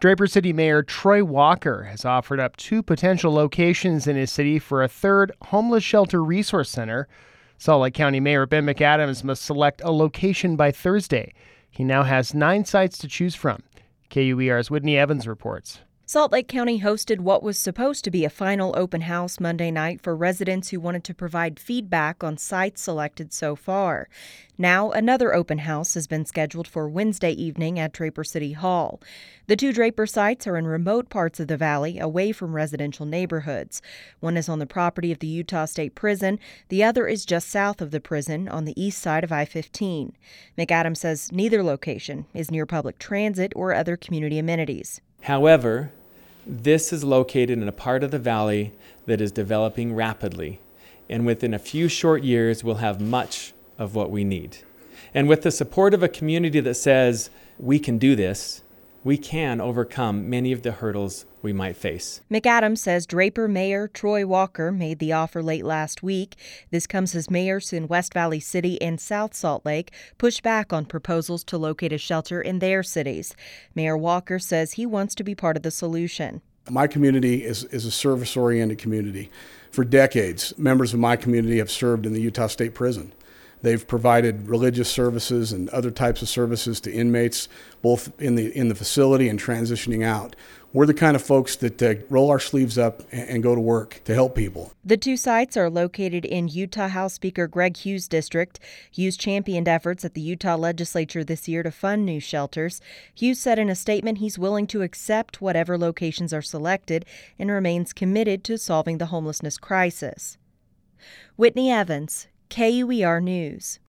Draper City Mayor Troy Walker has offered up 2 potential locations in his city for a third homeless shelter resource center. Salt Lake County Mayor Ben McAdams must select a location by Thursday. He now has 9 sites to choose from. KUER's Whitney Evans reports. Salt Lake County hosted what was supposed to be a final open house Monday night for residents who wanted to provide feedback on sites selected so far. Now, another open house has been scheduled for Wednesday evening at Draper City Hall. The 2 Draper sites are in remote parts of the valley, away from residential neighborhoods. One is on the property of the Utah State Prison. The other is just south of the prison on the east side of I-15. McAdams says neither location is near public transit or other community amenities. However, this is located in a part of the valley that is developing rapidly, and within a few short years we'll have much of what we need. And with the support of a community that says we can do this, we can overcome many of the hurdles we might face. McAdams says Draper Mayor Troy Walker made the offer late last week. This comes as mayors in West Valley City and South Salt Lake push back on proposals to locate a shelter in their cities. Mayor Walker says he wants to be part of the solution. My community is a service-oriented community. For decades, members of my community have served in the Utah State Prison. They've provided religious services and other types of services to inmates, both in the facility and transitioning out. We're the kind of folks that roll our sleeves up and go to work to help people. The 2 sites are located in Utah House Speaker Greg Hughes' district. Hughes championed efforts at the Utah legislature this year to fund new shelters. Hughes said in a statement he's willing to accept whatever locations are selected and remains committed to solving the homelessness crisis. Whitney Evans, KUER News.